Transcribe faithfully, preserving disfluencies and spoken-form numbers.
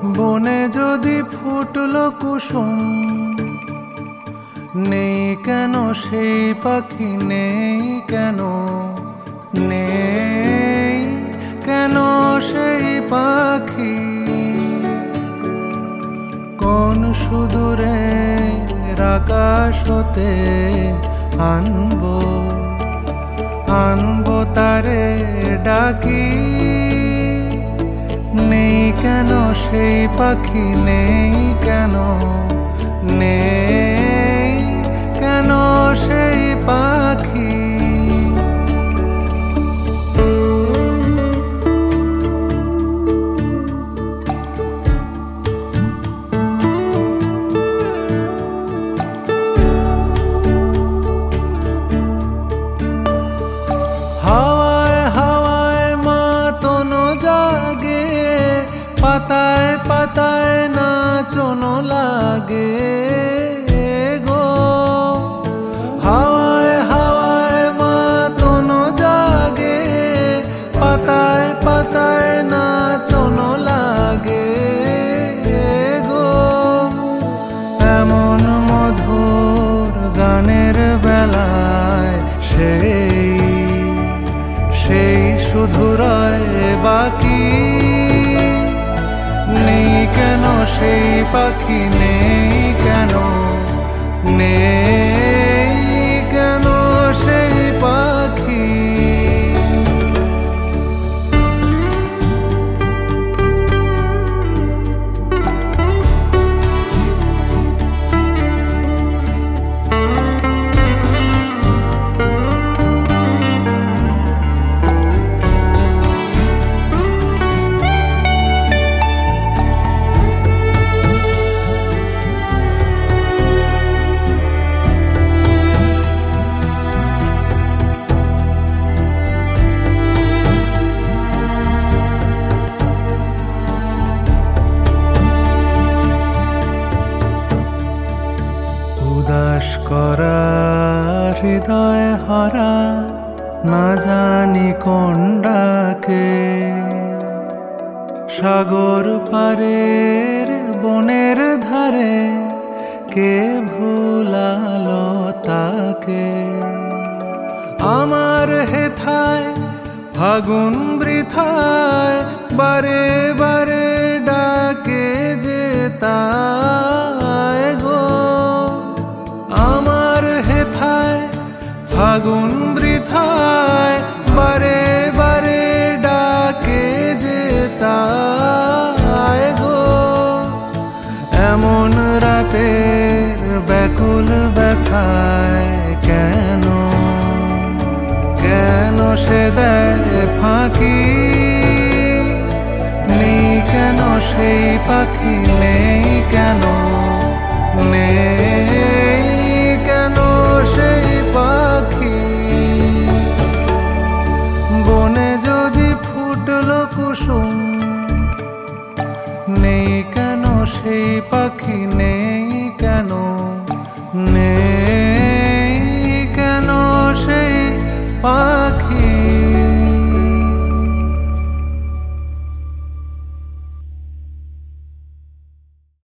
বনে যদি ফুটলো কুসুম, নেই কেন সেই পাখি, নেই কেন, নেই কেন সেই পাখি? কোন সুদূরের আকাশ হতে আনবো, আনবো তারে ডাকি? নেই কেন সেই পাখি, নেই কেন, নেই কেন সেই পাখি? পাতায় পাতায় নাচনো লাগে গো, হাওয়ায় হাওয়ায় মাতনো জাগে, পাতায় পাতায় নাচনো লাগে গো। এমন মধুর গানের বেলায় সেই সেই শুধু রয় বাকি। নেই কেন সেই পাখি, নেই কেন, নেই কেন সেই পাখি? উদাস করা হৃদয় হারা, না জানি কোন ডাকে, সাগর পারের বনের ধারে কে ভুলালো তাকে? আমার হেথায় ফাগুন বৃথায় বারে বারে ডাকে যে তাই গো। আমার হেথায় ফাগুন বৃথায় বারে বারে ডাকে যে তাই গো। এমন রাতের ব্যাকুল ব্যথায় কেন, কেন সে দেয় ফাঁকি? নেই কেন সেই পাখি, নেই কেন, নেই কেন সেই পাখি? বনে যদি ফুটলো কুসুম, নেই কেন সেই পাখি, নেই